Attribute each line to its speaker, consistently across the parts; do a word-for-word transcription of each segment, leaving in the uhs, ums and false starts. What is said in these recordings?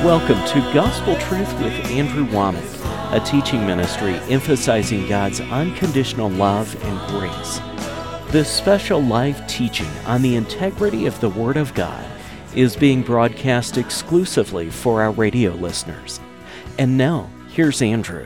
Speaker 1: Welcome to Gospel Truth with Andrew Womack, a teaching ministry emphasizing God's unconditional love and grace. This special live teaching on the integrity of the Word of God is being broadcast exclusively for our radio listeners. And now, here's Andrew.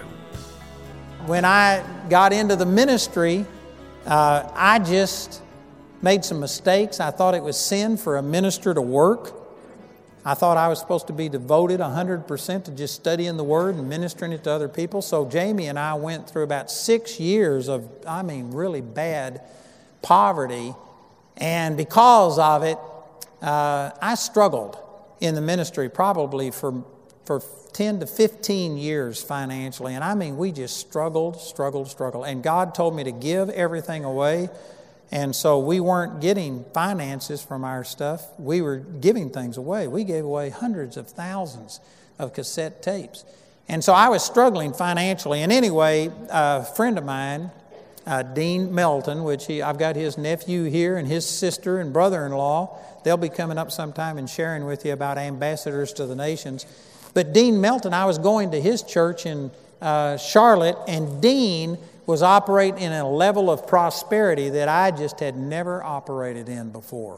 Speaker 2: When I got into the ministry, uh, I just made some mistakes. I thought it was sin for a minister to work. I thought I was supposed to be devoted one hundred percent to just studying the Word and ministering it to other people. So Jamie and I went through about six years of, I mean, really bad poverty. And because of it, uh, I struggled in the ministry probably for, for ten to fifteen years financially. And I mean, we just struggled, struggled, struggled. And God told me to give everything away. And so we weren't getting finances from our stuff. We were giving things away. We gave away hundreds of thousands of cassette tapes. And so I was struggling financially. And anyway, a friend of mine, uh, Dean Melton, which he, I've got his nephew here and his sister and brother-in-law. They'll be coming up sometime and sharing with you about ambassadors to the nations. But Dean Melton, I was going to his church in uh, Charlotte, and Dean was operating in a level of prosperity that I just had never operated in before.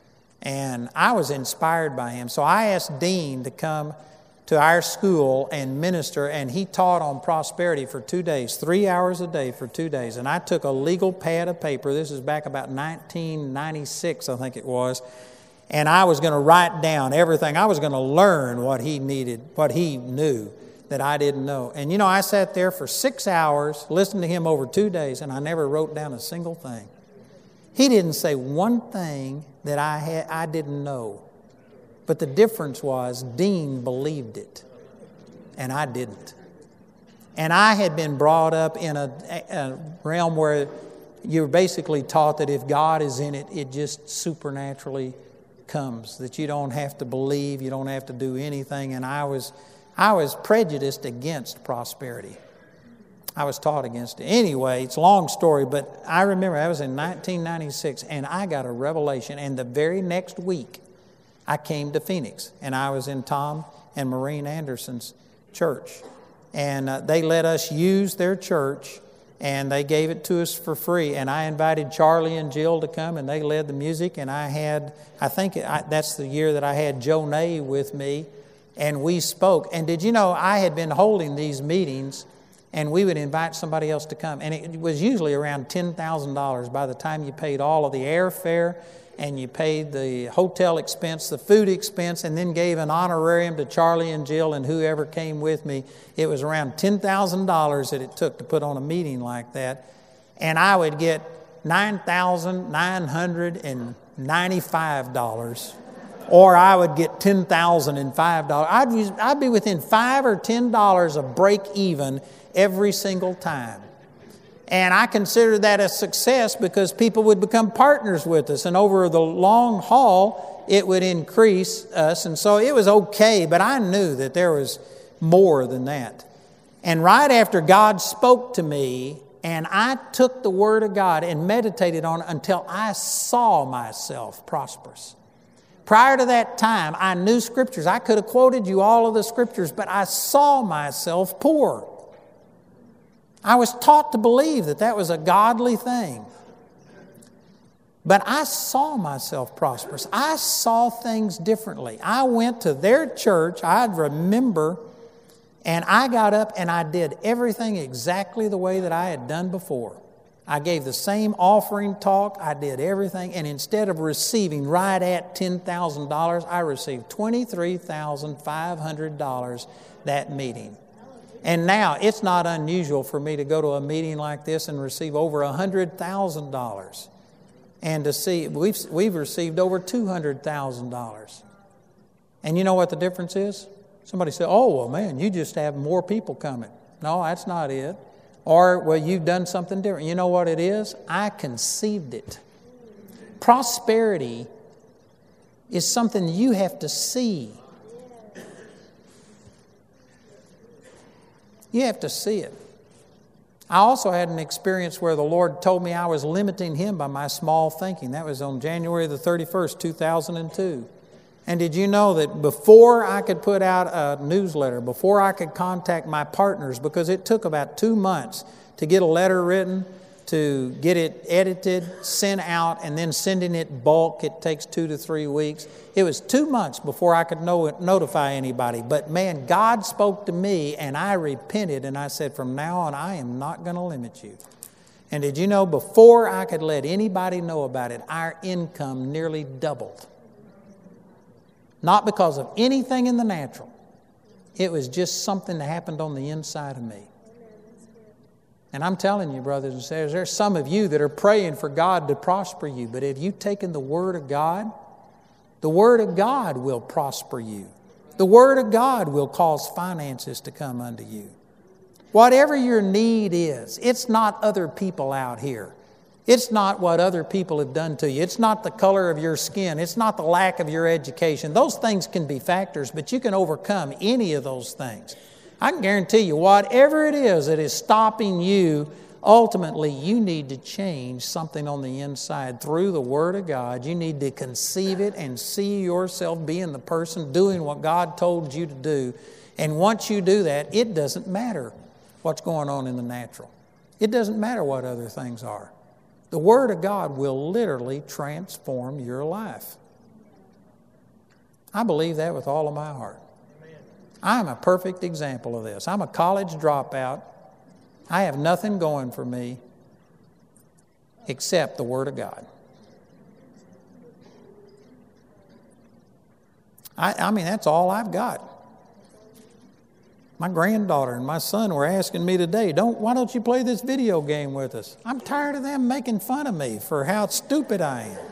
Speaker 2: And I was inspired by him. So I asked Dean to come to our school and minister, and he taught on prosperity for two days, three hours a day for two days. And I took a legal pad of paper. This is back about nineteen ninety-six, I think it was. And I was going to write down everything. I was going to learn what he needed, what he knew that I didn't know. And you know, I sat there for six hours, listened to him over two days, and I never wrote down a single thing. He didn't say one thing that I had, I didn't know. But the difference was Dean believed it, and I didn't. And I had been brought up in a, a realm where you were basically taught that if God is in it, it just supernaturally comes, that you don't have to believe, you don't have to do anything. And I was I was prejudiced against prosperity. I was taught against it. Anyway, it's a long story, but I remember I was in nineteen ninety-six, and I got a revelation. And the very next week, I came to Phoenix, and I was in Tom and Maureen Anderson's church. And uh, they let us use their church, and they gave it to us for free. And I invited Charlie and Jill to come, and they led the music. And I had, I think it, I, that's the year that I had Joe Nay with me. And we spoke. And did you know I had been holding these meetings, and we would invite somebody else to come. And it was usually around ten thousand dollars by the time you paid all of the airfare and you paid the hotel expense, the food expense, and then gave an honorarium to Charlie and Jill and whoever came with me. It was around ten thousand dollars that it took to put on a meeting like that. And I would get nine thousand nine hundred ninety-five dollars. Or I would get ten thousand five dollars. I'd, use, I'd be within five or ten dollars of break even every single time. And I considered that a success because people would become partners with us. And over the long haul, it would increase us. And so it was okay, but I knew that there was more than that. And right after God spoke to me, and I took the Word of God and meditated on it until I saw myself prosperous. Prior to that time, I knew Scriptures. I could have quoted you all of the Scriptures, but I saw myself poor. I was taught to believe that that was a godly thing. But I saw myself prosperous. I saw things differently. I went to their church, I'd remember, and I got up and I did everything exactly the way that I had done before. I gave the same offering talk. I did everything. And instead of receiving right at ten thousand dollars, I received twenty-three thousand five hundred dollars that meeting. And now it's not unusual for me to go to a meeting like this and receive over one hundred thousand dollars. And to see, we've, we've received over two hundred thousand dollars. And you know what the difference is? Somebody said, oh, well, man, you just have more people coming. No, that's not it. Or, well, you've done something different. You know what it is? I conceived it. Prosperity is something you have to see. You have to see it. I also had an experience where the Lord told me I was limiting Him by my small thinking. That was on January the thirty-first, two thousand two. And did you know that before I could put out a newsletter, before I could contact my partners, because it took about two months to get a letter written, to get it edited, sent out, and then sending it bulk, it takes two to three weeks. It was two months before I could know, notify anybody. But man, God spoke to me, and I repented, and I said, from now on, I am not going to limit you. And did you know, before I could let anybody know about it, our income nearly doubled. Not because of anything in the natural. It was just something that happened on the inside of me. And I'm telling you, brothers and sisters, there's some of you that are praying for God to prosper you. But if you've taken the Word of God, the Word of God will prosper you. The Word of God will cause finances to come unto you. Whatever your need is, it's not other people out here. It's not what other people have done to you. It's not the color of your skin. It's not the lack of your education. Those things can be factors, but you can overcome any of those things. I can guarantee you, whatever it is that is stopping you, ultimately you need to change something on the inside through the Word of God. You need to conceive it and see yourself being the person doing what God told you to do. And once you do that, it doesn't matter what's going on in the natural. It doesn't matter what other things are. The Word of God will literally transform your life. I believe that with all of my heart. I'm a perfect example of this. I'm a college dropout. I have nothing going for me except the Word of God. I, I mean, that's all I've got. My granddaughter and my son were asking me today, "Don't why don't you play this video game with us?" I'm tired of them making fun of me for how stupid I am.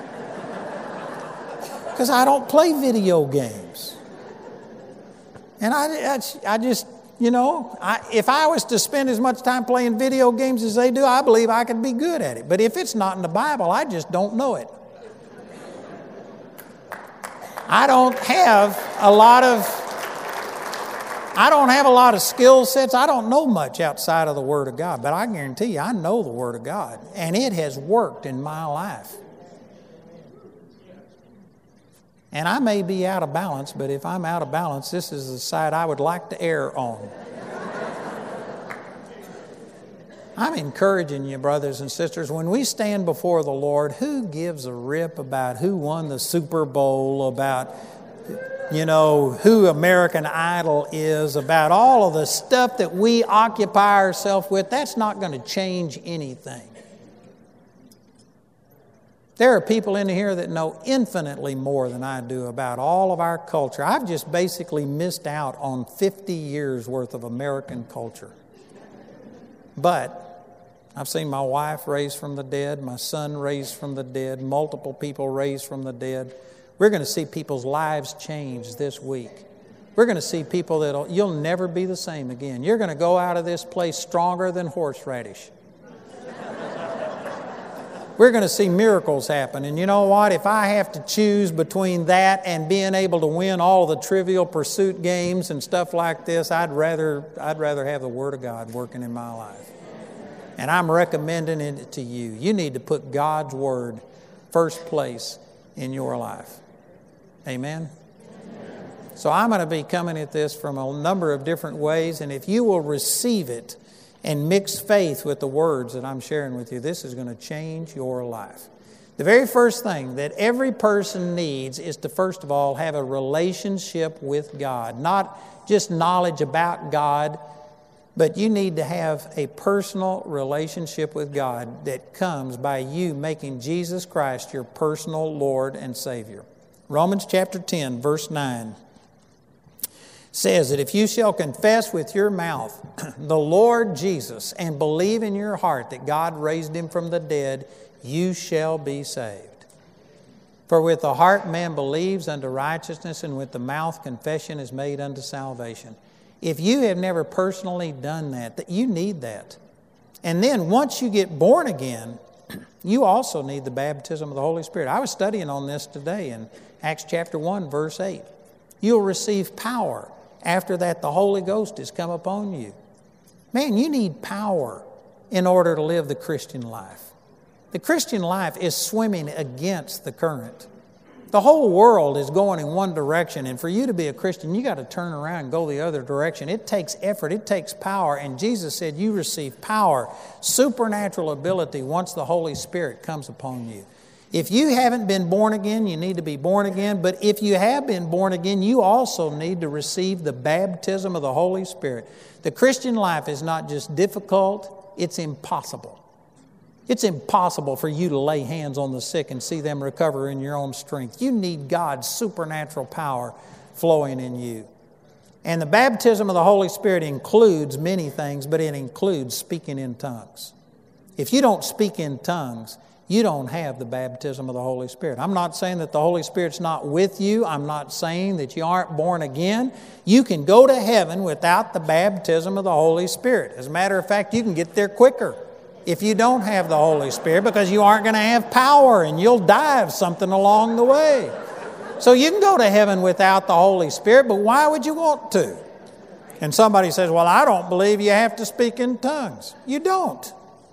Speaker 2: Because I don't play video games. And I, I, I just, you know, I, if I was to spend as much time playing video games as they do, I believe I could be good at it. But if it's not in the Bible, I just don't know it. I don't have a lot of, I don't have a lot of skill sets. I don't know much outside of the Word of God. But I guarantee you, I know the Word of God. And it has worked in my life. And I may be out of balance, but if I'm out of balance, this is the side I would like to err on. I'm encouraging you, brothers and sisters, when we stand before the Lord, who gives a rip about who won the Super Bowl, about, you know, who American Idol is, about all of the stuff that we occupy ourselves with? That's not going to change anything. There are people in here that know infinitely more than I do about all of our culture. I've just basically missed out on fifty years worth of American culture. But I've seen my wife raised from the dead, my son raised from the dead, multiple people raised from the dead. We're going to see people's lives change this week. We're going to see people that you'll never be the same again. You're going to go out of this place stronger than horseradish. We're going to see miracles happen. And you know what? If I have to choose between that and being able to win all the Trivial Pursuit games and stuff like this, I'd rather, I'd rather have the Word of God working in my life. And I'm recommending it to you. You need to put God's Word first place in your life. Amen? Amen. So I'm going to be coming at this from a number of different ways. And if you will receive it and mix faith with the words that I'm sharing with you, this is going to change your life. The very first thing that every person needs is to, first of all, have a relationship with God. Not just knowledge about God, but you need to have a personal relationship with God that comes by you making Jesus Christ your personal Lord and Savior. Romans chapter ten, verse nine. Says that if you shall confess with your mouth the Lord Jesus and believe in your heart that God raised him from the dead, you shall be saved. For with the heart man believes unto righteousness, and with the mouth confession is made unto salvation. If you have never personally done that, that you need that. And then once you get born again, you also need the baptism of the Holy Spirit. I was studying on this today in Acts chapter one, verse eight. You'll receive power. After that, the Holy Ghost has come upon you. Man, you need power in order to live the Christian life. The Christian life is swimming against the current. The whole world is going in one direction, and for you to be a Christian, you got to turn around and go the other direction. It takes effort, it takes power, and Jesus said you receive power, supernatural ability once the Holy Spirit comes upon you. If you haven't been born again, you need to be born again, but if you have been born again, you also need to receive the baptism of the Holy Spirit. The Christian life is not just difficult, it's impossible. It's impossible for you to lay hands on the sick and see them recover in your own strength. You need God's supernatural power flowing in you. And the baptism of the Holy Spirit includes many things, but it includes speaking in tongues. If you don't speak in tongues, you don't have the baptism of the Holy Spirit. I'm not saying that the Holy Spirit's not with you. I'm not saying that you aren't born again. You can go to heaven without the baptism of the Holy Spirit. As a matter of fact, you can get there quicker if you don't have the Holy Spirit, because you aren't going to have power and you'll die of something along the way. So you can go to heaven without the Holy Spirit, but why would you want to? And somebody says, well, I don't believe you have to speak in tongues. You don't.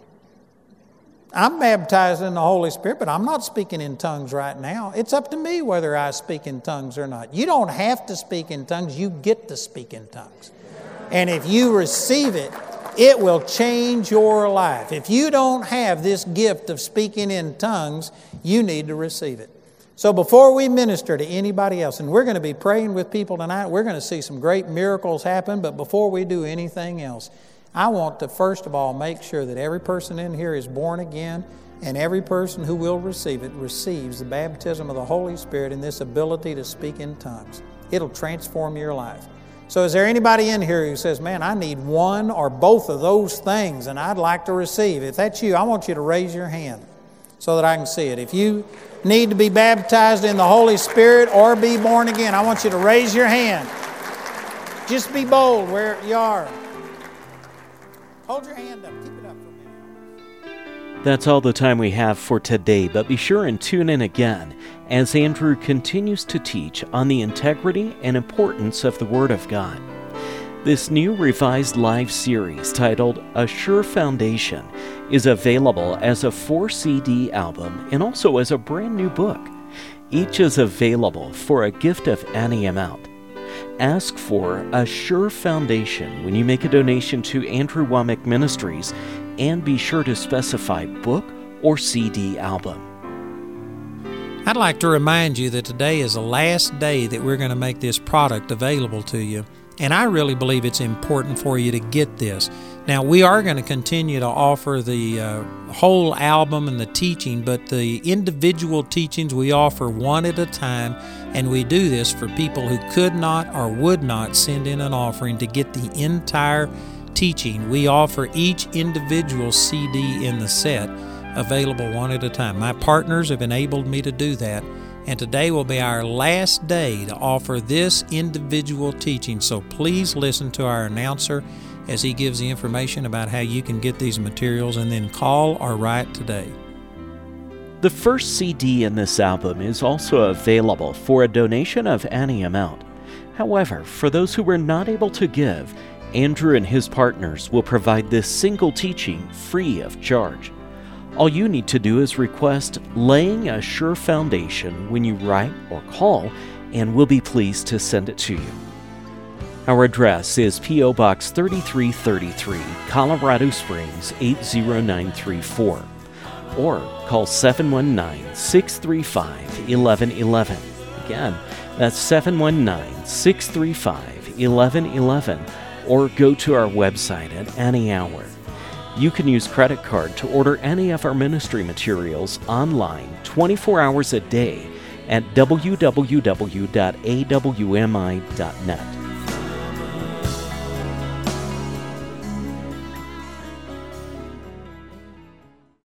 Speaker 2: I'm baptized in the Holy Spirit, but I'm not speaking in tongues right now. It's up to me whether I speak in tongues or not. You don't have to speak in tongues. You get to speak in tongues. And if you receive it, it will change your life. If you don't have this gift of speaking in tongues, you need to receive it. So before we minister to anybody else, and we're going to be praying with people tonight, we're going to see some great miracles happen, but before we do anything else, I want to first of all make sure that every person in here is born again, and every person who will receive it receives the baptism of the Holy Spirit and this ability to speak in tongues. It'll transform your life. So is there anybody in here who says, man, I need one or both of those things and I'd like to receive? If that's you, I want you to raise your hand so that I can see it. If you need to be baptized in the Holy Spirit or be born again, I want you to raise your hand. Just be bold where you are. Hold your hand up. Keep it up for a minute.
Speaker 1: That's all the time we have for today, but be sure and tune in again as Andrew continues to teach on the integrity and importance of the Word of God. This new revised live series titled A Sure Foundation is available as a four C D album and also as a brand new book. Each is available for a gift of any amount. Ask for A Sure Foundation when you make a donation to Andrew Wommack Ministries, and be sure to specify book or C D album.
Speaker 2: I'd like to remind you that today is the last day that we're going to make this product available to you. And I really believe it's important for you to get this. Now, we are going to continue to offer the uh, whole album and the teaching, but the individual teachings we offer one at a time, and we do this for people who could not or would not send in an offering to get the entire teaching. We offer each individual C D in the set available one at a time. My partners have enabled me to do that, and today will be our last day to offer this individual teaching. So please listen to our announcer as he gives the information about how you can get these materials, and then call or write today.
Speaker 1: The first C D in this album is also available for a donation of any amount. However, for those who were not able to give, Andrew and his partners will provide this single teaching free of charge. All you need to do is request Laying a Sure Foundation when you write or call, and we'll be pleased to send it to you. Our address is P O Box thirty-three thirty-three, Colorado Springs eight zero nine three four, or call seven one nine, six three five, one one one one. Again, that's seven one nine, six three five, one one one one, or go to our website at any hour. You can use credit card to order any of our ministry materials online twenty-four hours a day at w w w dot a w m i dot net.